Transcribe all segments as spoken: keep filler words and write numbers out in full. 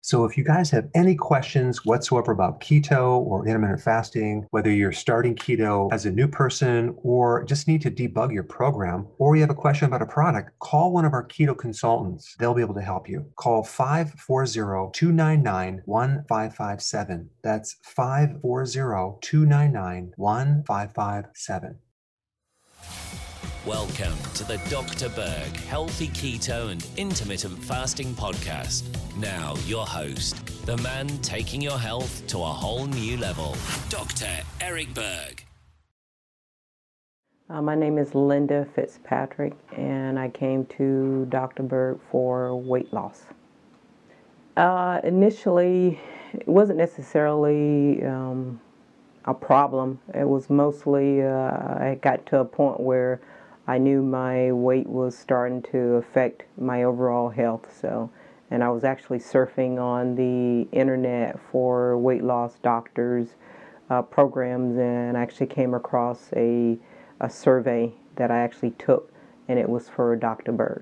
So if you guys have any questions whatsoever about keto or intermittent fasting, whether you're starting keto as a new person or just need to debug your program, or you have a question about a product, call one of our keto consultants. They'll be able to help you. Call five four zero, two nine nine, one five five seven. That's five four zero, two nine nine, one five five seven. Welcome to the Doctor Berg Healthy Keto and Intermittent Fasting Podcast. Now, your host, the man taking your health to a whole new level, Doctor Eric Berg. Uh, my name is Linda Fitzpatrick, and I came to Doctor Berg for weight loss. Uh, initially, it wasn't necessarily um, a problem. It was mostly, uh, I got to a point where I knew my weight was starting to affect my overall health. So, and I was actually surfing on the internet for weight loss doctors uh, programs, and I actually came across a a survey that I actually took, and it was for Doctor Berg.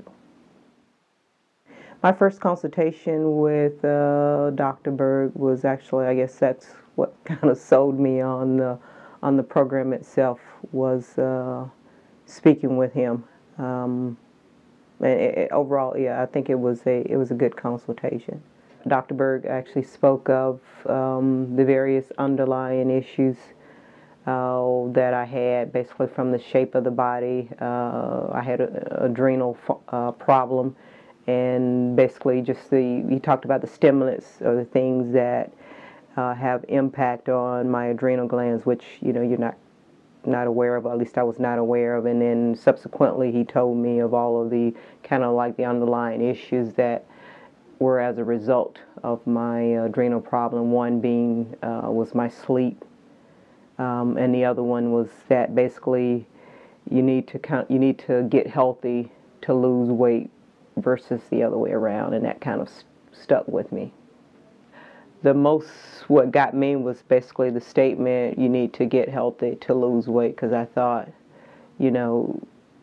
My first consultation with uh, Doctor Berg was actually, I guess that's what kind of sold me on the on the program itself, was uh, speaking with him. Um, and it, it, overall, yeah, I think it was a it was a good consultation. Doctor Berg actually spoke of um, the various underlying issues uh, that I had, basically from the shape of the body. Uh, I had an adrenal uh, problem, and basically just the he talked about the stimulants or the things that uh, have impact on my adrenal glands, which you know you're not not aware of, or at least I was not aware of. And then subsequently he told me of all of the kind of like the underlying issues that were as a result of my adrenal problem. One being uh, was my sleep, um, and the other one was that basically you need to kind you need to get healthy to lose weight versus the other way around, and that kind of st- stuck with me. The most, what got me was basically the statement, you need to get healthy to lose weight, because I thought, you know,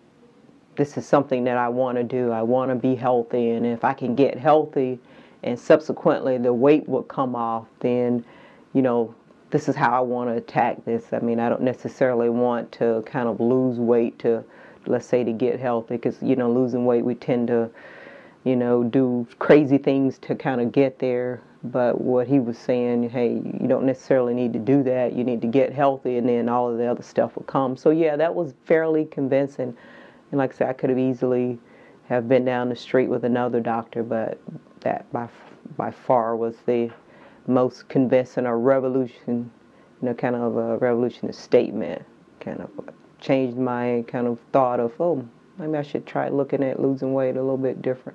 this is something that I want to do. I want to be healthy, and if I can get healthy and subsequently the weight will come off, then, you know, this is how I want to attack this. I mean, I don't necessarily want to kind of lose weight to, let's say, to get healthy, because, you know, losing weight, we tend to, you know, do crazy things to kind of get there. But what he was saying, hey, you don't necessarily need to do that. You need to get healthy, and then all of the other stuff will come. So yeah, that was fairly convincing. And like I said, I could have easily have been down the street with another doctor, but that by by far was the most convincing or revolution, you know, kind of a revolutionary statement. Kind of changed my kind of thought of, oh, maybe I should try looking at losing weight a little bit different.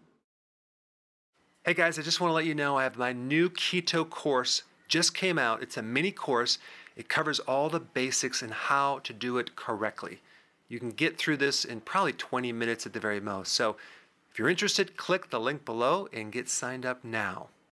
Hey guys, I just want to let you know I have my new keto course just came out. It's a mini course. It covers all the basics and how to do it correctly. You can get through this in probably twenty minutes at the very most. So if you're interested, click the link below and get signed up now.